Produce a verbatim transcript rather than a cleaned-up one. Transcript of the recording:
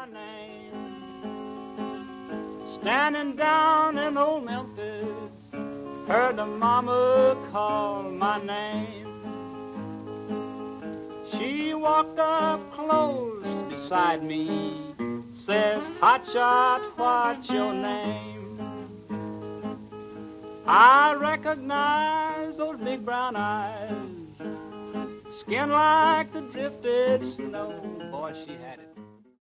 name. Standing down in old Memphis, heard the mama call my name. She walked up close beside me, says, "Hotshot, what's your name?" I recognize those big brown eyes, skin like the drifted snow. Boy, she had it.